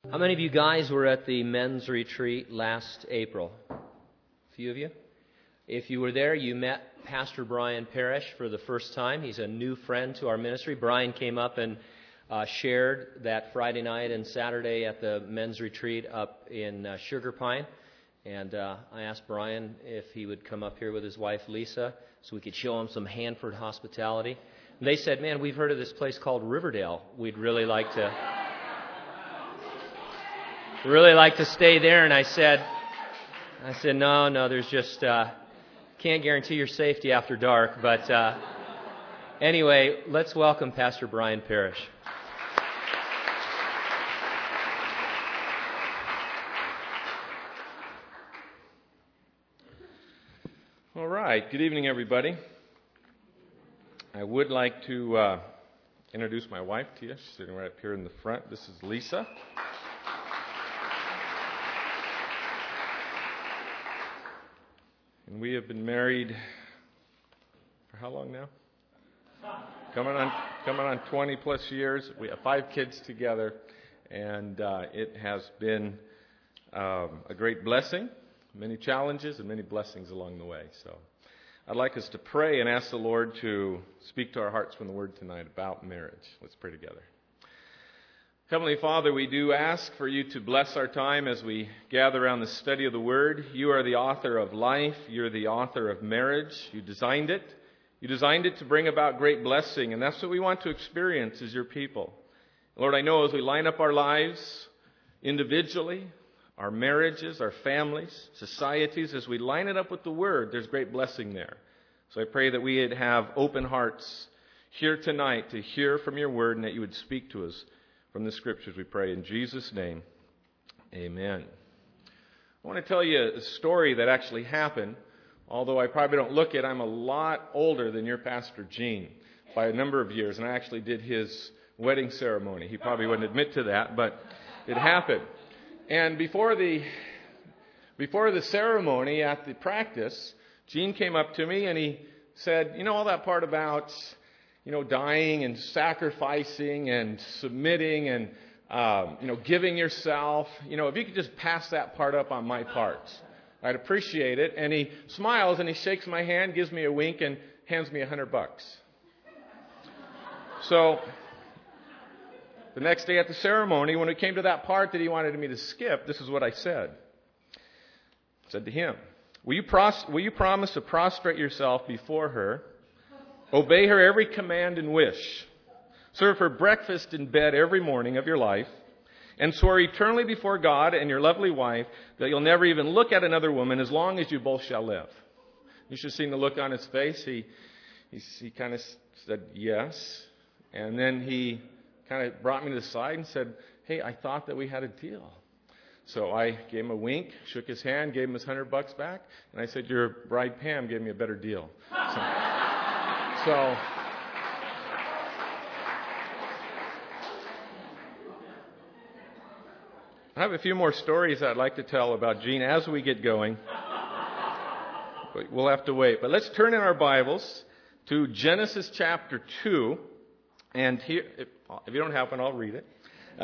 How many of you guys were at the men's retreat last April? A few of you? If you were there, you met Pastor Brian Parrish for the first time. He's a new friend to our ministry. Brian came up and shared that Friday night and Saturday at the men's retreat up in Sugar Pine. And I asked Brian if he would come up here with his wife Lisa so we could show him some Hanford hospitality. And they said, man, we've heard of this place called Riverdale. We'd really like to stay there. And I said, no, there's just, can't guarantee your safety after dark. But anyway, let's welcome Pastor Brian Parrish. All right. Good evening, everybody. I would like to introduce my wife to you. She's sitting right up here in the front. This is Lisa. And we have been married for how long now? Coming on 20 plus years. We have 5 kids together, and it has been a great blessing. Many challenges and many blessings along the way. So I'd like us to pray and ask the Lord to speak to our hearts from the Word tonight about marriage. Let's pray together. Heavenly Father, we do ask for you to bless our time as we gather around the study of the Word. You are the author of life. You're the author of marriage. You designed it. You designed it to bring about great blessing, and that's what we want to experience as your people. Lord, I know as we line up our lives individually, our marriages, our families, societies, as we line it up with the Word, there's great blessing there. So I pray that we would have open hearts here tonight to hear from your Word and that you would speak to us from the Scriptures, we pray. In Jesus' name, amen. I want to tell you a story that actually happened, although I probably don't look it. I'm a lot older than your Pastor Gene by a number of years, and I actually did his wedding ceremony. He probably wouldn't admit to that, but it happened. And before the ceremony at the practice, Gene came up to me and he said, you know, all that part about, dying and sacrificing and submitting and, giving yourself, if you could just pass that part up on my part, I'd appreciate it. And he smiles and he shakes my hand, gives me a wink and hands me $100. So the next day at the ceremony, when it came to that part that he wanted me to skip, this is what I said. I said to him, will you promise to prostrate yourself before her, obey her every command and wish, serve her breakfast in bed every morning of your life, and swear eternally before God and your lovely wife that you'll never even look at another woman as long as you both shall live? You should have seen the look on his face. He kind of said yes, and then he kind of brought me to the side and said, hey, I thought that we had a deal. So I gave him a wink, shook his hand, gave him his $100 back, and I said, your bride Pam gave me a better deal. So I have a few more stories I'd like to tell about Gene as we get going. But we'll have to wait. But let's turn in our Bibles to Genesis chapter 2. And here, if you don't have one, I'll read it.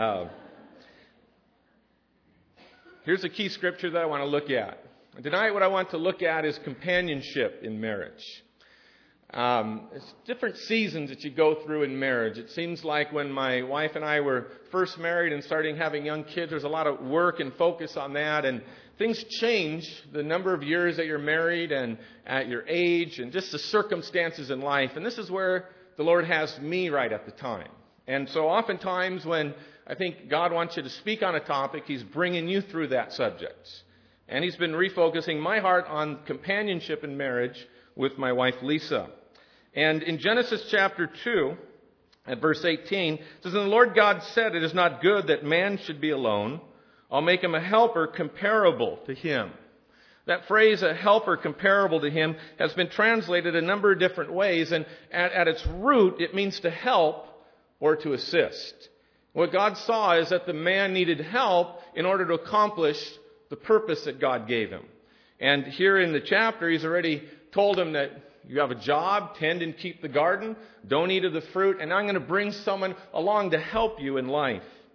Here's a key scripture that I want to look at. And tonight what I want to look at is companionship in marriage. It's different seasons that you go through in marriage. It seems like when my wife and I were first married and starting having young kids, there's a lot of work and focus on that. And things change the number of years that you're married and at your age and just the circumstances in life. And this is where the Lord has me right at the time. And so oftentimes when I think God wants you to speak on a topic, He's bringing you through that subject. And He's been refocusing my heart on companionship in marriage with my wife Lisa. And in Genesis chapter 2, at verse 18, it says, and the Lord God said, it is not good that man should be alone. I'll make him a helper comparable to him. That phrase, a helper comparable to him, has been translated a number of different ways. And at its root, it means to help or to assist. What God saw is that the man needed help in order to accomplish the purpose that God gave him. And here in the chapter, He's already told him that you have a job, tend and keep the garden, don't eat of the fruit, and I'm going to bring someone along to help you in life.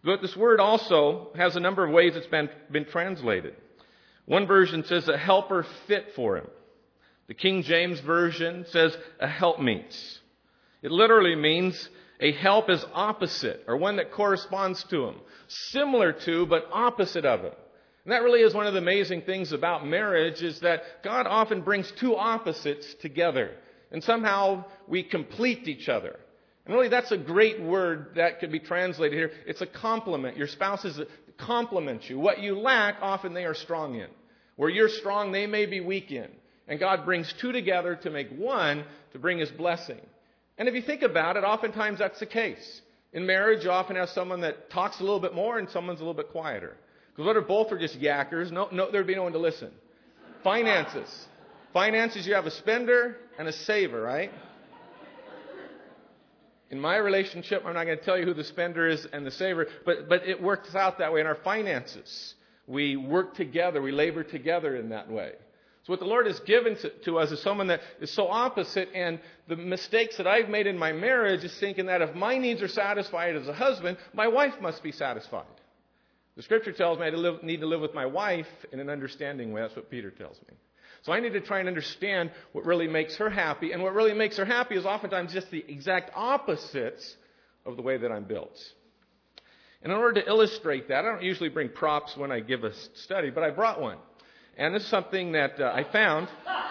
But this word also has a number of ways it's been translated. One version says a helper fit for him. The King James Version says a helpmeet. It literally means a help is opposite, or one that corresponds to him. Similar to, but opposite of him. And that really is one of the amazing things about marriage, is that God often brings two opposites together. And somehow we complete each other. And really that's a great word that could be translated here. It's a complement. Your spouse complements you. What you lack, often they are strong in. Where you're strong, they may be weak in. And God brings two together to make one, to bring His blessing. And if you think about it, oftentimes that's the case. In marriage, you often have someone that talks a little bit more and someone's a little bit quieter. Because what if both are just yackers? No, there'd be no one to listen. Finances. Finances, you have a spender and a saver, right? In my relationship, I'm not going to tell you who the spender is and the saver, but it works out that way in our finances. We work together. We labor together in that way. So what the Lord has given to us is someone that is so opposite, and the mistakes that I've made in my marriage is thinking that if my needs are satisfied as a husband, my wife must be satisfied. The Scripture tells me I need to live with my wife in an understanding way. That's what Peter tells me. So I need to try and understand what really makes her happy. And what really makes her happy is oftentimes just the exact opposites of the way that I'm built. And in order to illustrate that, I don't usually bring props when I give a study, but I brought one. And this is something that I found.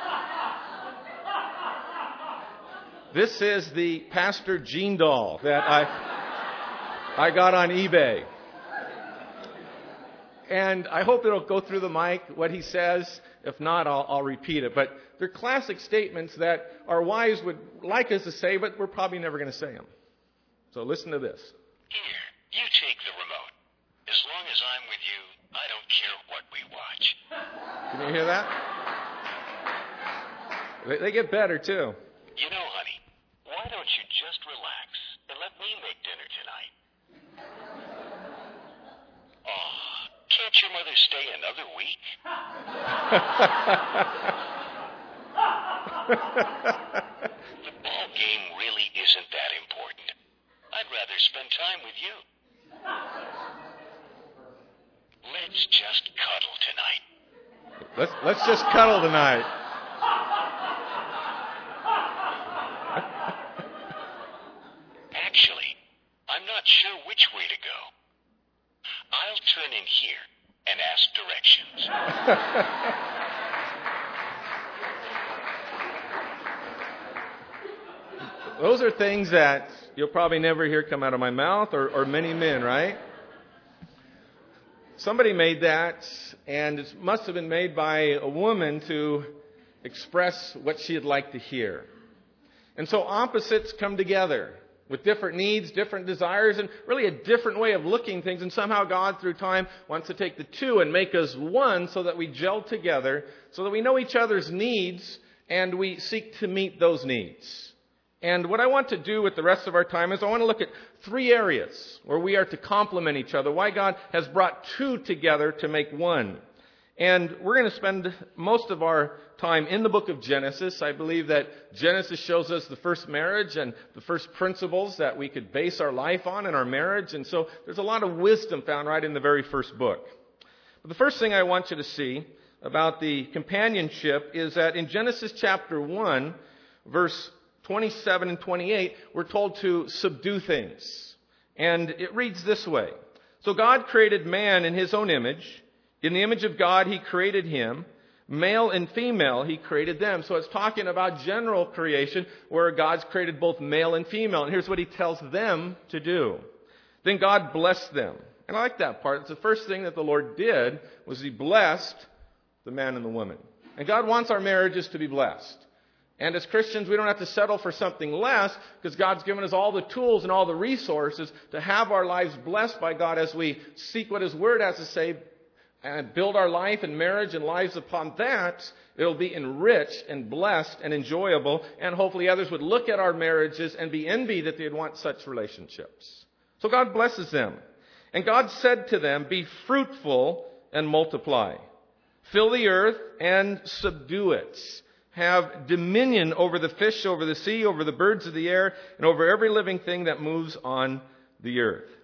This is the Pastor Gene doll that I got on eBay. And I hope it'll go through the mic, what he says. If not, I'll repeat it. But they're classic statements that our wives would like us to say, but we're probably never going to say them. So listen to this. Here, you take the remote. As long as I'm with you, I don't care what we watch. Can you hear that? They get better, too. You know, honey, why don't you just relax and let me make dinner tonight? Aw, can't your mother stay another week? The ball game really isn't that important. I'd rather spend time with you. Let's just cuddle tonight. Let's just cuddle tonight. Actually, I'm not sure which way to go. I'll turn in here and ask directions. Those are things that you'll probably never hear come out of my mouth or many men, right? Somebody made that, and it must have been made by a woman to express what she'd like to hear. And so opposites come together with different needs, different desires, and really a different way of looking at things. And somehow God, through time, wants to take the two and make us one so that we gel together, so that we know each other's needs and we seek to meet those needs. And what I want to do with the rest of our time is I want to look at 3 areas where we are to complement each other, why God has brought two together to make one. And we're going to spend most of our time in the book of Genesis. I believe that Genesis shows us the first marriage and the first principles that we could base our life on in our marriage. And so there's a lot of wisdom found right in the very first book. But the first thing I want you to see about the companionship is that in Genesis chapter 1, verse 27 and 28, we're told to subdue things. And it reads this way. So God created man in His own image. In the image of God, He created him. Male and female, He created them. So it's talking about general creation where God's created both male and female. And here's what He tells them to do. Then God blessed them. And I like that part. It's the first thing that the Lord did was He blessed the man and the woman. And God wants our marriages to be blessed. And as Christians, we don't have to settle for something less because God's given us all the tools and all the resources to have our lives blessed by God as we seek what His Word has to say and build our life and marriage and lives upon that. It'll be enriched and blessed and enjoyable, and hopefully others would look at our marriages and be envied that they'd want such relationships. So God blesses them. And God said to them, be fruitful and multiply. Fill the earth and subdue it. Have dominion over the fish, over the sea, over the birds of the air, and over every living thing that moves on the earth.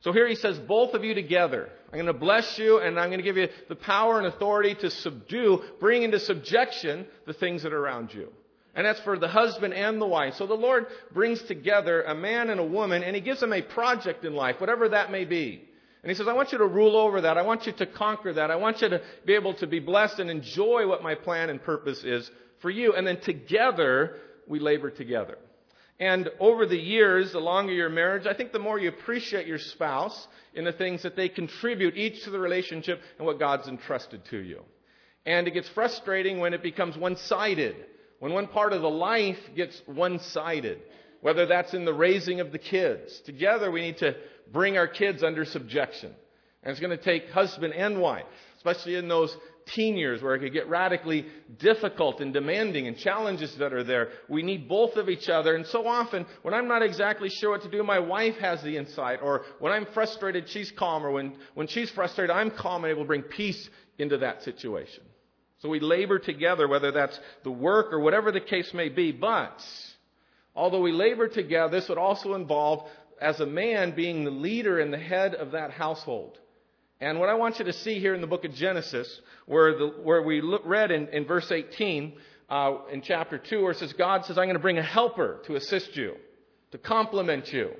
So here he says, both of you together. I'm going to bless you, and I'm going to give you the power and authority to subdue, bring into subjection the things that are around you. And that's for the husband and the wife. So the Lord brings together a man and a woman, and He gives them a project in life, whatever that may be. And He says, I want you to rule over that. I want you to conquer that. I want you to be able to be blessed and enjoy what my plan and purpose is for you. And then together, we labor together. And over the years, the longer your marriage, I think the more you appreciate your spouse in the things that they contribute each to the relationship and what God's entrusted to you. And it gets frustrating when it becomes one-sided, when one part of the life gets one-sided, whether that's in the raising of the kids. Together, we need to bring our kids under subjection. And it's going to take husband and wife, especially in those teen years where it could get radically difficult and demanding and challenges that are there. We need both of each other. And so often, when I'm not exactly sure what to do, my wife has the insight. Or when I'm frustrated, she's calm. Or when she's frustrated, I'm calm and able to bring peace into that situation. So we labor together, whether that's the work or whatever the case may be. But although we labor together, this would also involve, as a man, being the leader and the head of that household. And what I want you to see here in the book of Genesis, where we read in verse 18, in chapter 2, where it says, God says, I'm going to bring a helper to assist you, to complement you.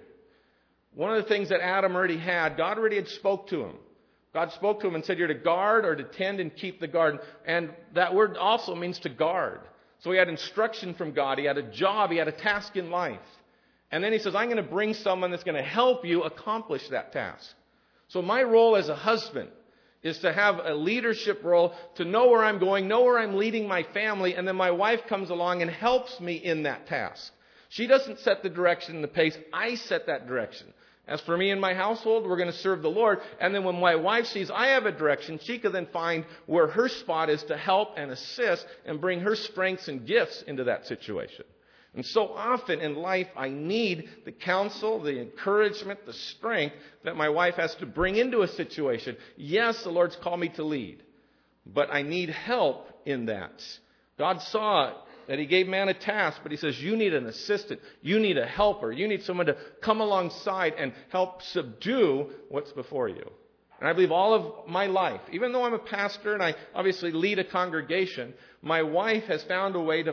One of the things that Adam already had, God already had spoke to him. God spoke to him and said, you're to guard or to tend and keep the garden. And that word also means to guard. So he had instruction from God. He had a job. He had a task in life. And then he says, I'm going to bring someone that's going to help you accomplish that task. So my role as a husband is to have a leadership role, to know where I'm going, know where I'm leading my family, and then my wife comes along and helps me in that task. She doesn't set the direction and the pace. I set that direction. As for me and my household, we're going to serve the Lord. And then when my wife sees I have a direction, she can then find where her spot is to help and assist and bring her strengths and gifts into that situation. And so often in life, I need the counsel, the encouragement, the strength that my wife has to bring into a situation. Yes, the Lord's called me to lead, but I need help in that. God saw that He gave man a task, but He says, you need an assistant. You need a helper. You need someone to come alongside and help subdue what's before you. And I believe all of my life, even though I'm a pastor and I obviously lead a congregation, my wife has found a way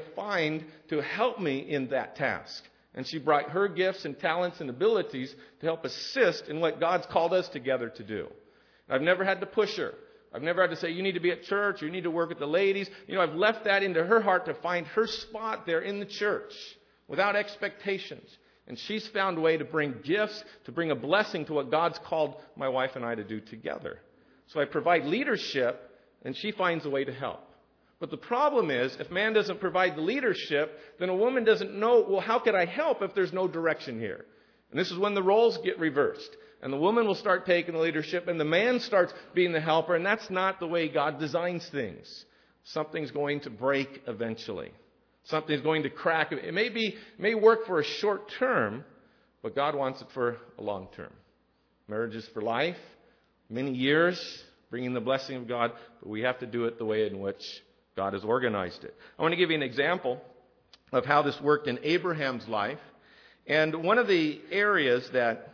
to help me in that task. And she brought her gifts and talents and abilities to help assist in what God's called us together to do. I've never had to push her. I've never had to say, you need to be at church, or you need to work with the ladies. I've left that into her heart to find her spot there in the church without expectations. And she's found a way to bring gifts, to bring a blessing to what God's called my wife and I to do together. So I provide leadership, and she finds a way to help. But the problem is, if man doesn't provide the leadership, then a woman doesn't know, well, how could I help if there's no direction here? And this is when the roles get reversed. And the woman will start taking the leadership, and the man starts being the helper, and that's not the way God designs things. Something's going to break eventually. Something's going to crack. It may work for a short term, but God wants it for a long term. Marriage is for life, many years, bringing the blessing of God, but we have to do it the way in which God has organized it. I want to give you an example of how this worked in Abraham's life. And one of the areas that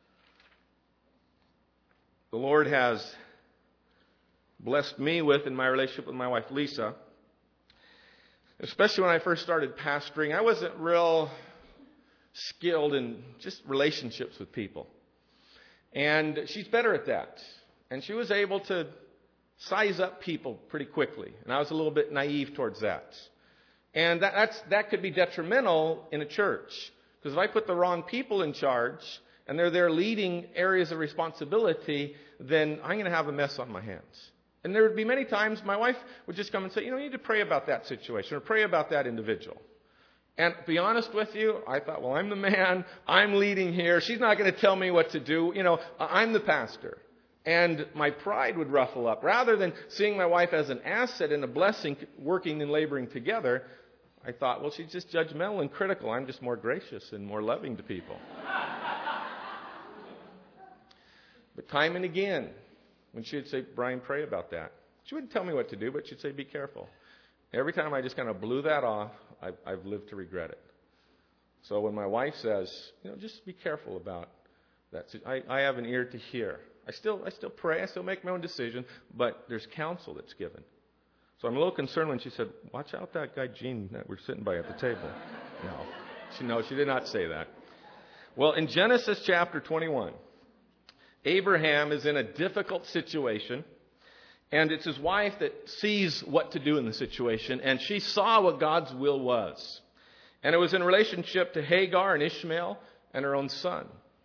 the Lord has blessed me with in my relationship with my wife, Lisa, especially when I first started pastoring, I wasn't real skilled in just relationships with people. And she's better at that. And she was able to size up people pretty quickly. And I was a little bit naive towards that. And that could be detrimental in a church. Because if I put the wrong people in charge, and they're there leading areas of responsibility, then I'm going to have a mess on my hands. And there would be many times my wife would just come and say, you need to pray about that situation or pray about that individual. And to be honest with you, I thought, well, I'm the man. I'm leading here. She's not going to tell me what to do. I'm the pastor. And my pride would ruffle up. Rather than seeing my wife as an asset and a blessing, working and laboring together, I thought, well, she's just judgmental and critical. I'm just more gracious and more loving to people. But time and again, when she would say, Brian, pray about that. She wouldn't tell me what to do, but she'd say, be careful. Every time I just kind of blew that off, I've lived to regret it. So when my wife says, just be careful about I have an ear to hear. I still pray. I still make my own decision. But there's counsel that's given. So I'm a little concerned when she said, watch out that guy Gene that we're sitting by at the table. No, she did not say that. Well, in Genesis chapter 21, Abraham is in a difficult situation. And it's his wife that sees what to do in the situation. And she saw what God's will was. And it was in relationship to Hagar and Ishmael and her own son.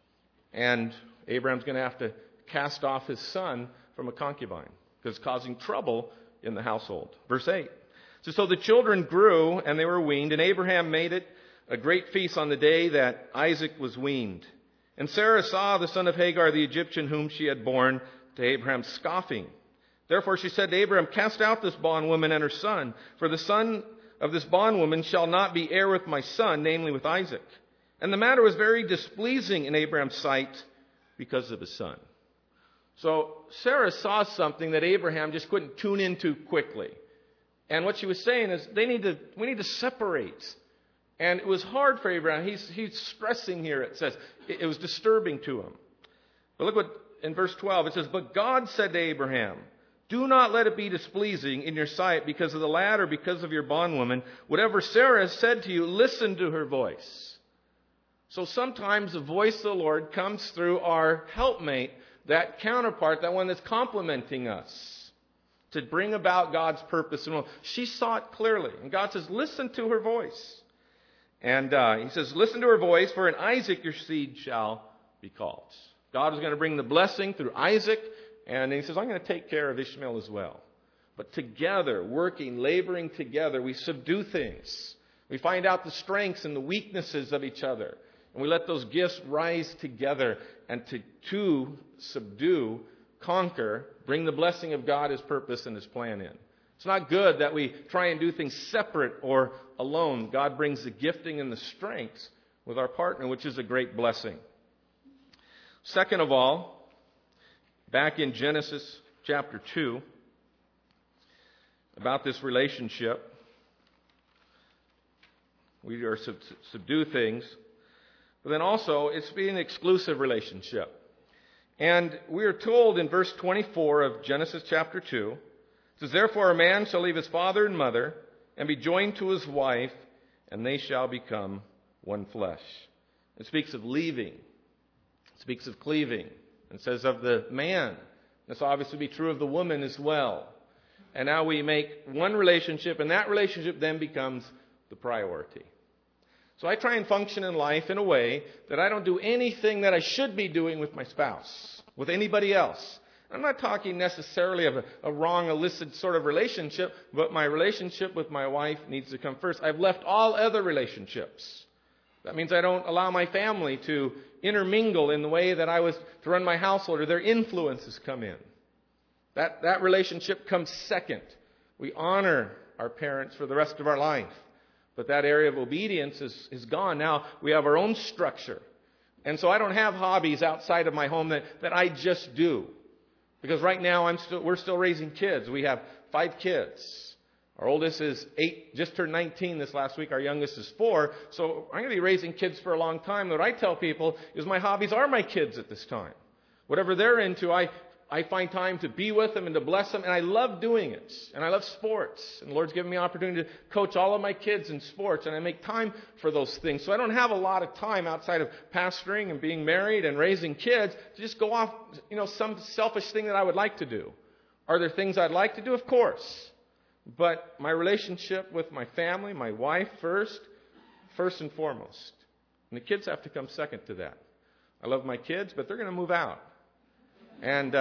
And Abraham's going to have to cast off his son from a concubine because it's causing trouble in the household. Verse 8. So the children grew and they were weaned, and Abraham made it a great feast on the day that Isaac was weaned. And Sarah saw the son of Hagar, the Egyptian, whom she had borne to Abraham, scoffing. Therefore she said to Abraham, cast out this bondwoman and her son, for the son of this bondwoman shall not be heir with my son, namely with Isaac. And the matter was very displeasing in Abraham's sight because of his son. So Sarah saw something that Abraham just couldn't tune into quickly. And what she was saying is, we need to separate. And it was hard for Abraham. He's stressing here, it says. It was disturbing to him. But look what, in verse 12, it says, but God said to Abraham, do not let it be displeasing in your sight because of the lad or because of your bondwoman. Whatever Sarah has said to you, listen to her voice. So sometimes the voice of the Lord comes through our helpmate, that counterpart, that one that's complementing us, to bring about God's purpose and will. She saw it clearly. And God says, listen to her voice. And he says, listen to her voice, for in Isaac your seed shall be called. God is going to bring the blessing through Isaac. And he says, I'm going to take care of Ishmael as well. But together, working, laboring together, we subdue things. We find out the strengths and the weaknesses of each other. And we let those gifts rise together and to subdue, conquer, bring the blessing of God, His purpose, and His plan in. It's not good that we try and do things separate or alone. God brings the gifting and the strengths with our partner, which is a great blessing. Second of all, back in Genesis chapter 2, about this relationship, we are subdue things, but then also it's being an exclusive relationship. And we are told in verse 24 of Genesis chapter 2, it says, therefore a man shall leave his father and mother and be joined to his wife, and they shall become one flesh. It speaks of leaving. It speaks of cleaving. It says of the man. This will obviously be true of the woman as well. And now we make one relationship, and that relationship then becomes the priority. So I try and function in life in a way that I don't do anything that I should be doing with my spouse, with anybody else. I'm not talking necessarily of a wrong, illicit sort of relationship, but my relationship with my wife needs to come first. I've left all other relationships. That means I don't allow my family to intermingle in the way that I was to run my household, or their influences come in. That relationship comes second. We honor our parents for the rest of our life. But that area of obedience is gone. Now we have our own structure. And so I don't have hobbies outside of my home that I just do. Because right now we're still raising kids. We have 5 kids. Our oldest is 8, just turned 19 this last week. Our youngest is 4. So I'm going to be raising kids for a long time. What I tell people is my hobbies are my kids at this time. Whatever they're into, I find time to be with them and to bless them. And I love doing it. And I love sports. And the Lord's given me the opportunity to coach all of my kids in sports. And I make time for those things. So I don't have a lot of time outside of pastoring and being married and raising kids to just go off, some selfish thing that I would like to do. Are there things I'd like to do? Of course. But my relationship with my family, my wife first and foremost. And the kids have to come second to that. I love my kids, but they're going to move out. And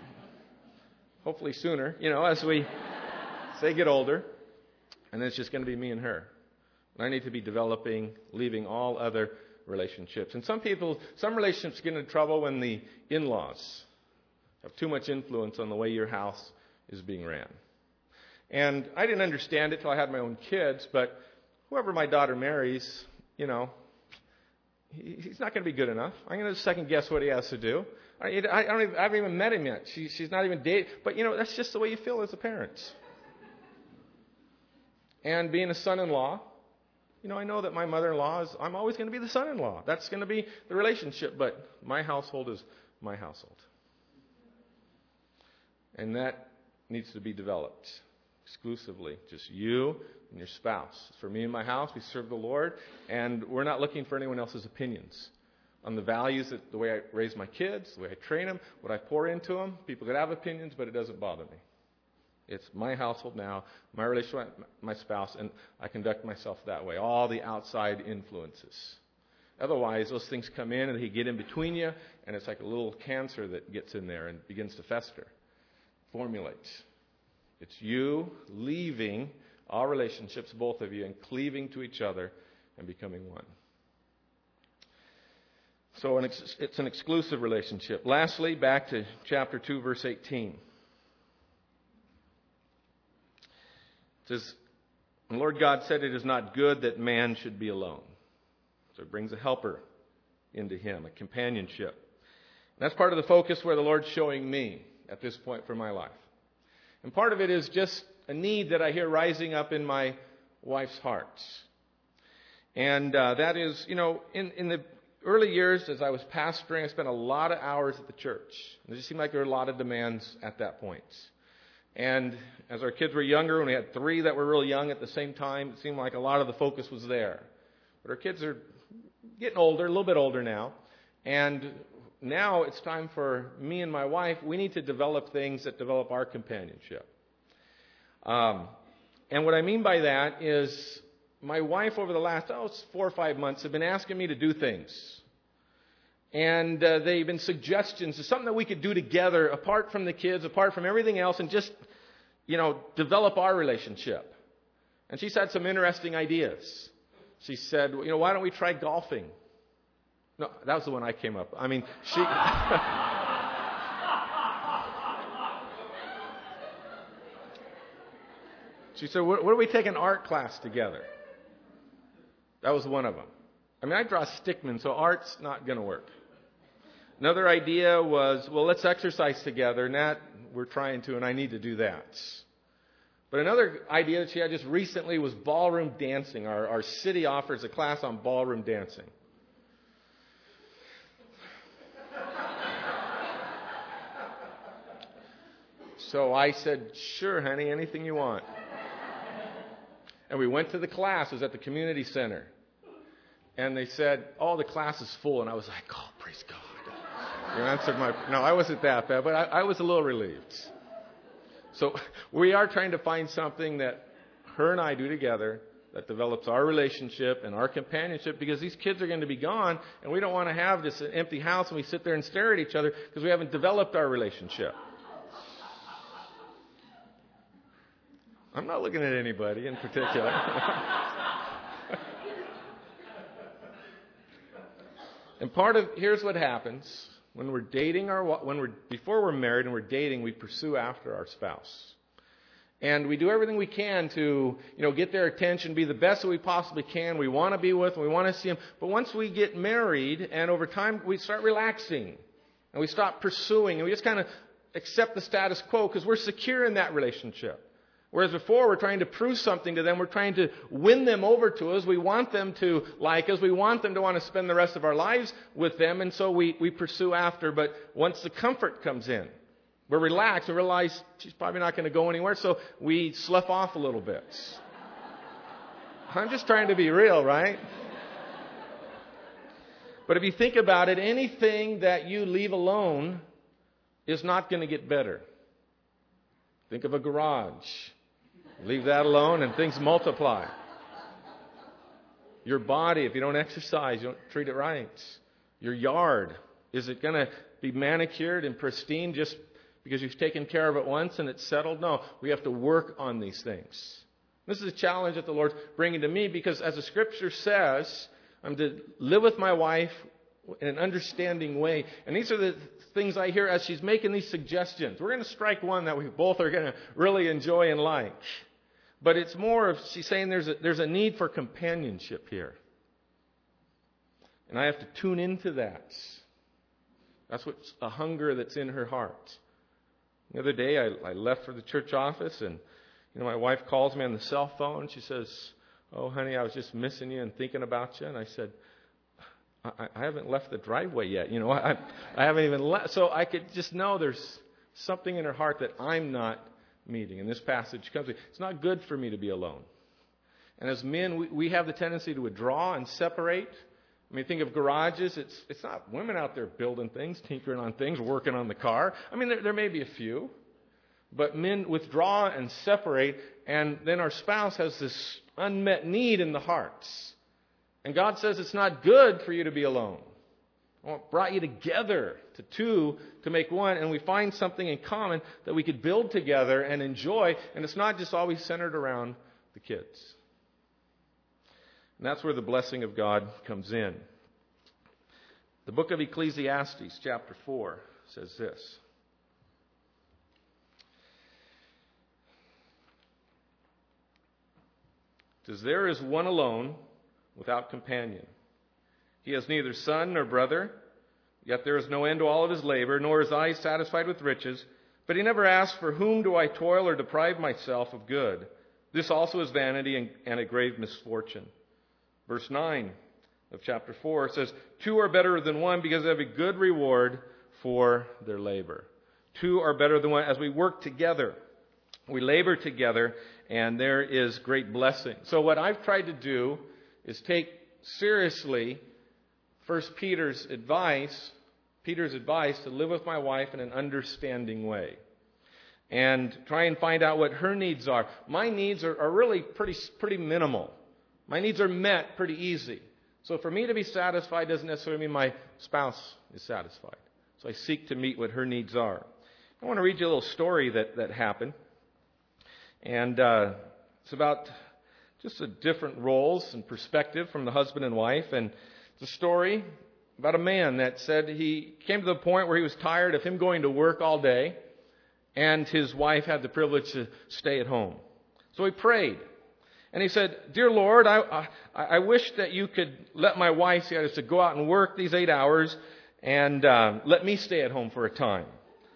hopefully sooner, as they get older. And then it's just going to be me and her. And I need to be developing, leaving all other relationships. And some relationships get into trouble when the in-laws have too much influence on the way your house is being ran. And I didn't understand it till I had my own kids, but whoever my daughter marries, he's not going to be good enough. I'm going to second guess what he has to do. I haven't even met him yet. She's not even dating. But, that's just the way you feel as a parent. And being a son-in-law, I know that my mother-in-law I'm always going to be the son-in-law. That's going to be the relationship, but my household is my household. And that needs to be developed exclusively. Just you and your spouse. For me and my house, we serve the Lord, and we're not looking for anyone else's opinions on the values, the way I raise my kids, the way I train them, what I pour into them. People could have opinions, but it doesn't bother me. It's my household now, my relationship with my spouse, and I conduct myself that way. All the outside influences. Otherwise, those things come in and they get in between you, and it's like a little cancer that gets in there and begins to fester, formulate. It's you leaving all relationships, both of you, and cleaving to each other and becoming one. So it's an exclusive relationship. Lastly, back to chapter 2, verse 18. It says, "The Lord God said, it is not good that man should be alone." So it brings a helper into him, a companionship. And that's part of the focus where the Lord's showing me at this point for my life. And part of it is just a need that I hear rising up in my wife's heart. And that is, in the early years as I was pastoring, I spent a lot of hours at the church. And it just seemed like there were a lot of demands at that point. And as our kids were younger, when we had 3 that were really young at the same time, it seemed like a lot of the focus was there. But our kids are getting older, a little bit older now. And now it's time for me and my wife, we need to develop things that develop our companionship. And what I mean by that is my wife over the last 4 or 5 months have been asking me to do things. And they've been suggestions of something that we could do together apart from the kids, apart from everything else, and just, develop our relationship. And she's had some interesting ideas. She said, why don't we try golfing? No, that was the one I came up. I mean, she... She said, what do we take an art class together? That was one of them. I mean, I draw stickmen, so art's not going to work. Another idea was, let's exercise together, and that we're trying to, and I need to do that. But another idea that she had just recently was ballroom dancing. Our city offers a class on ballroom dancing. So I said, sure, honey, anything you want. And we went to the class. It was at the community center. And they said, the class is full. And I was like, praise God. You answered no, I wasn't that bad, but I was a little relieved. So we are trying to find something that her and I do together that develops our relationship and our companionship, because these kids are going to be gone, and we don't want to have this empty house and we sit there and stare at each other because we haven't developed our relationship. I'm not looking at anybody in particular. And here's what happens. When we're dating before we're married and we're dating, we pursue after our spouse. And we do everything we can to, get their attention, be the best that we possibly can. We want to be with them. We want to see them. But once we get married and over time we start relaxing and we stop pursuing and we just kind of accept the status quo because we're secure in that relationship. Whereas before, we're trying to prove something to them. We're trying to win them over to us. We want them to like us. We want them to want to spend the rest of our lives with them. And so we pursue after. But once the comfort comes in, we're relaxed and realize she's probably not going to go anywhere. So we slough off a little bit. I'm just trying to be real, right? But if you think about it, anything that you leave alone is not going to get better. Think of a garage. Leave that alone and things multiply. Your body, if you don't exercise, you don't treat it right. Your yard, is it going to be manicured and pristine just because you've taken care of it once and it's settled? No, we have to work on these things. This is a challenge that the Lord's bringing to me because as the Scripture says, I'm to live with my wife in an understanding way. And these are the things I hear as she's making these suggestions. We're going to strike one that we both are going to really enjoy and like. But it's more of, she's saying there's a need for companionship here. And I have to tune into that. That's what's a hunger that's in her heart. The other day I left for the church office and my wife calls me on the cell phone. She says, "Oh, honey, I was just missing you and thinking about you." And I said, I haven't left the driveway yet. I haven't even left. So I could just know there's something in her heart that I'm not meeting. And this passage comes, it's not good for me to be alone. And as men, we have the tendency to withdraw and separate. I mean, think of garages. It's not women out there building things, tinkering on things, working on the car. I mean, there may be a few. But men withdraw and separate, and then our spouse has this unmet need in the hearts. And God says it's not good for you to be alone. I brought you together to two to make one, and we find something in common that we could build together and enjoy, and it's not just always centered around the kids. And that's where the blessing of God comes in. The book of Ecclesiastes, chapter 4, says this. It says, "There is one alone without companion. He has neither son nor brother, yet there is no end to all of his labor, nor is eye satisfied with riches. But he never asks, for whom do I toil or deprive myself of good? This also is vanity and a grave misfortune." Verse 9 of chapter 4 says, "Two are better than one because they have a good reward for their labor." Two are better than one. As we work together, we labor together, and there is great blessing. So what I've tried to do is take seriously Peter's advice to live with my wife in an understanding way. And try and find out what her needs are. My needs are really pretty minimal. My needs are met pretty easy. So for me to be satisfied doesn't necessarily mean my spouse is satisfied. So I seek to meet what her needs are. I want to read you a little story that happened. And it's about just the different roles and perspective from the husband and wife. And it's a story about a man that said he came to the point where he was tired of him going to work all day, and his wife had the privilege to stay at home. So he prayed. And he said, "Dear Lord, I wish that you could let my wife see how to go out and work these 8 hours and let me stay at home for a time.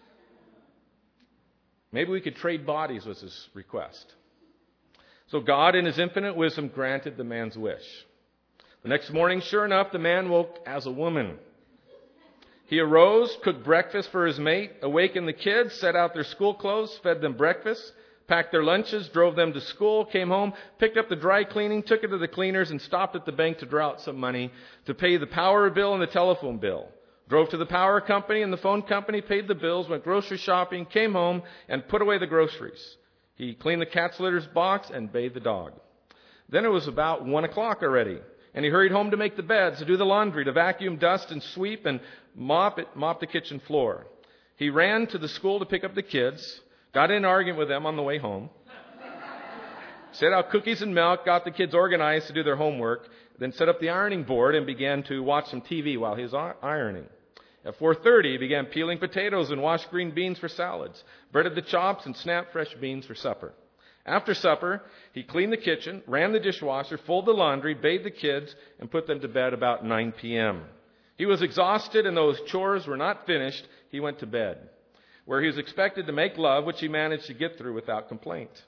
Maybe we could trade bodies," was his request. So God, in his infinite wisdom, granted the man's wish. The next morning, sure enough, the man woke as a woman. He arose, cooked breakfast for his mate, awakened the kids, set out their school clothes, fed them breakfast, packed their lunches, drove them to school, came home, picked up the dry cleaning, took it to the cleaners, and stopped at the bank to draw out some money to pay the power bill and the telephone bill. Drove to the power company and the phone company, paid the bills, went grocery shopping, came home, and put away the groceries. He cleaned the cat's litter's box and bathed the dog. Then it was about 1 o'clock already, and he hurried home to make the beds, to do the laundry, to vacuum, dust, and sweep, and mop the kitchen floor. He ran to the school to pick up the kids, got in an argument with them on the way home, set out cookies and milk, got the kids organized to do their homework, then set up the ironing board and began to watch some TV while he was ironing. At 4:30, he began peeling potatoes and washed green beans for salads, breaded the chops, and snapped fresh beans for supper. After supper, he cleaned the kitchen, ran the dishwasher, folded the laundry, bathed the kids, and put them to bed about 9 p.m. He was exhausted, and those chores were not finished. He went to bed, where he was expected to make love, which he managed to get through without complaint.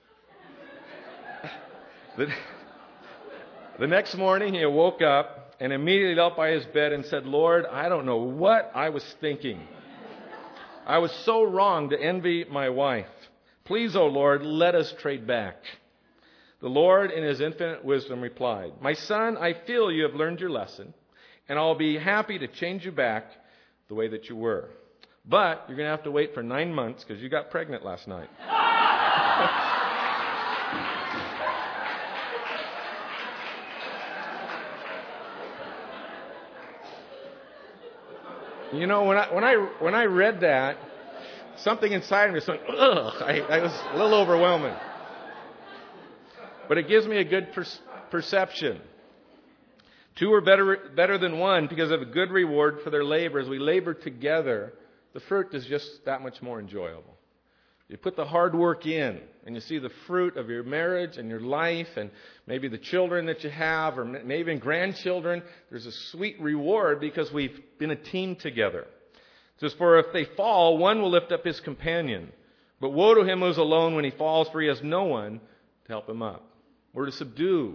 The next morning, he woke up and immediately knelt by his bed and said, "Lord, I don't know what I was thinking. I was so wrong to envy my wife. Please, O Lord, let us trade back." The Lord, in his infinite wisdom, replied, "My son, I feel you have learned your lesson, and I'll be happy to change you back the way that you were. But you're going to have to wait for 9 months because you got pregnant last night." You know, when I read that, something inside me was going, ugh. I was a little overwhelming. But it gives me a good perception. Two are better than one because of a good reward for their labor. As we labor together, the fruit is just that much more enjoyable. You put the hard work in, and you see the fruit of your marriage and your life, and maybe the children that you have, or maybe even grandchildren. There's a sweet reward because we've been a team together. It says, "For if they fall, one will lift up his companion. But woe to him who is alone when he falls, for he has no one to help him up." We're to subdue.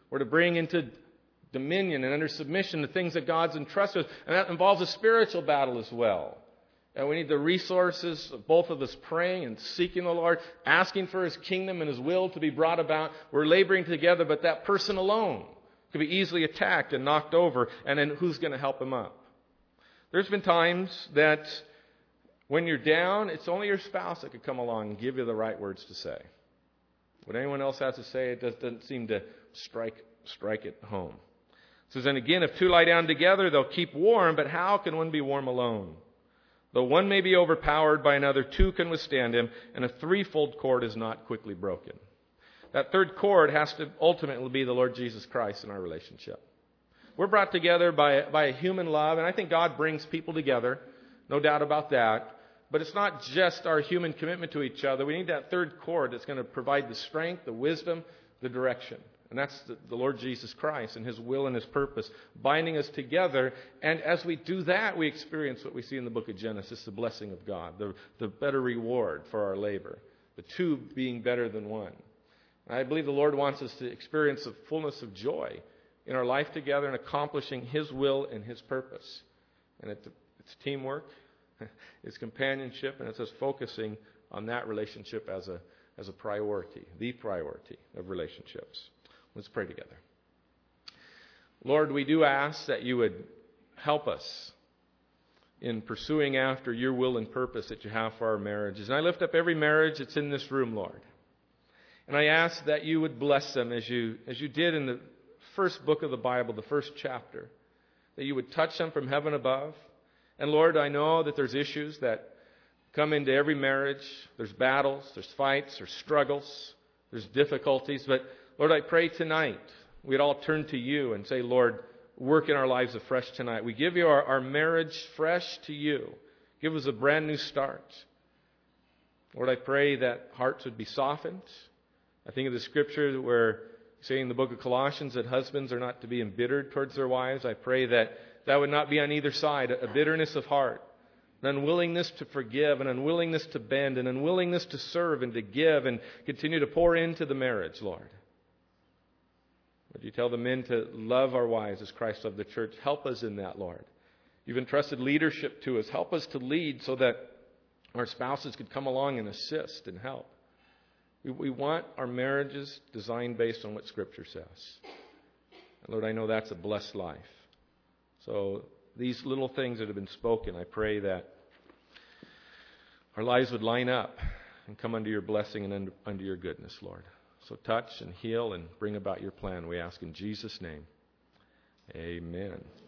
We're to bring into dominion and under submission the things that God's entrusted us. And that involves a spiritual battle as well. And we need the resources of both of us praying and seeking the Lord, asking for His kingdom and His will to be brought about. We're laboring together, but that person alone could be easily attacked and knocked over. And then who's going to help him up? There's been times that when you're down, it's only your spouse that could come along and give you the right words to say. What anyone else has to say, it doesn't seem to strike it home. It says, and again, if two lie down together, they'll keep warm, but how can one be warm alone? Though one may be overpowered by another, two can withstand him, and a threefold cord is not quickly broken. That third cord has to ultimately be the Lord Jesus Christ in our relationship. We're brought together by a human love, and I think God brings people together, no doubt about that. But it's not just our human commitment to each other. We need that third cord that's going to provide the strength, the wisdom, the direction. And that's the Lord Jesus Christ and His will and His purpose, binding us together. And as we do that, we experience what we see in the book of Genesis, the blessing of God, the better reward for our labor, the two being better than one. And I believe the Lord wants us to experience the fullness of joy in our life together and accomplishing His will and His purpose. And it's teamwork, it's companionship, and it's us focusing on that relationship as a priority, the priority of relationships. Let's pray together. Lord, we do ask that you would help us in pursuing after your will and purpose that you have for our marriages. And I lift up every marriage that's in this room, Lord. And I ask that you would bless them as you did in the first book of the Bible, the first chapter, that you would touch them from heaven above. And Lord, I know that there's issues that come into every marriage. There's battles, there's fights, there's struggles, there's difficulties. But Lord, I pray tonight we'd all turn to you and say, Lord, work in our lives afresh tonight. We give you our marriage fresh to you. Give us a brand new start. Lord, I pray that hearts would be softened. I think of the scripture where saying in the book of Colossians that husbands are not to be embittered towards their wives. I pray that would not be on either side, a bitterness of heart, an unwillingness to forgive, an unwillingness to bend, an unwillingness to serve and to give and continue to pour into the marriage, Lord. Would you tell the men to love our wives as Christ loved the church? Help us in that, Lord. You've entrusted leadership to us. Help us to lead so that our spouses could come along and assist and help. We want our marriages designed based on what Scripture says. And Lord, I know that's a blessed life. So these little things that have been spoken, I pray that our lives would line up and come under your blessing and under your goodness, Lord. So touch and heal and bring about your plan, we ask in Jesus' name. Amen.